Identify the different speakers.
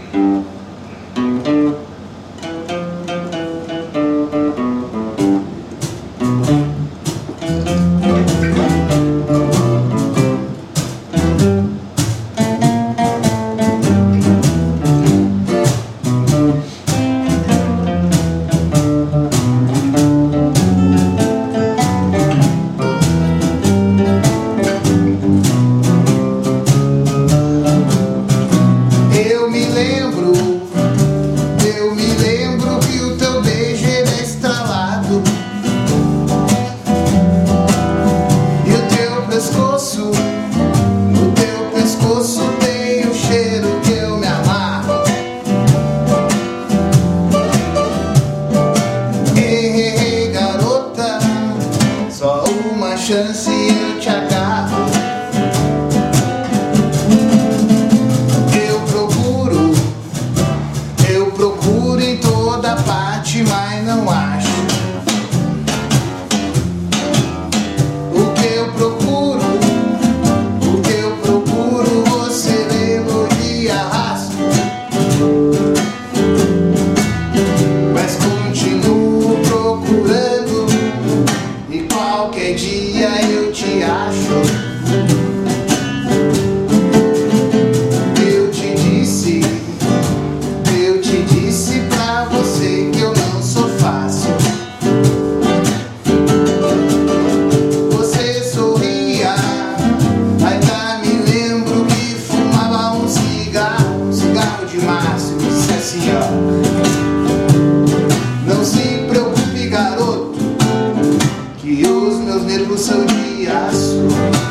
Speaker 1: Chance eu te agarro. Eu procuro em toda parte, mas não acho. O que eu procuro, você leva de arrasto. Mas continuo procurando e qualquer dia eu te acho. Eu te disse pra você que eu não sou fácil. Você sorria, ainda me lembro que fumava um cigarro de maço. E disse assim, ó: não se preocupe, garoto, que os meus nervos são de aço.